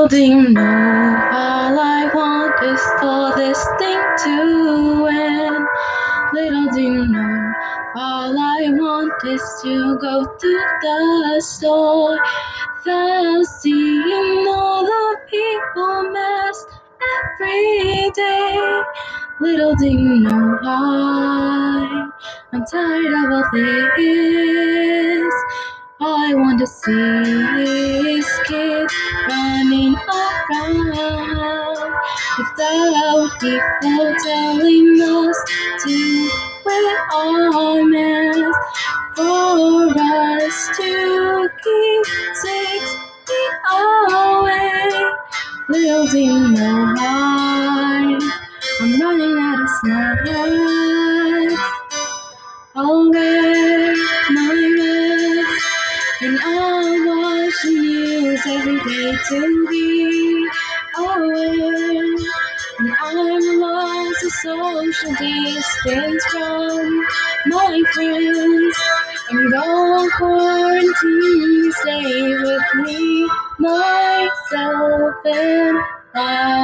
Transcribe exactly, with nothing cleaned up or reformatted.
Little do you know, all I want is for this thing to end. Little do you know, all I want is to go to the store, without seeing all the people masked every day. Little do you know, I, I'm tired of all this. All I want to see is kids running around without people telling us to wear our masks, for us to keep six feet away. Little do you know I, I'm running out of snacks. I'll wear my mask and I'll watch the news every day to be aware. And I'm lost to social distance from my friends and go on quarantine. Stay with me, myself, and I.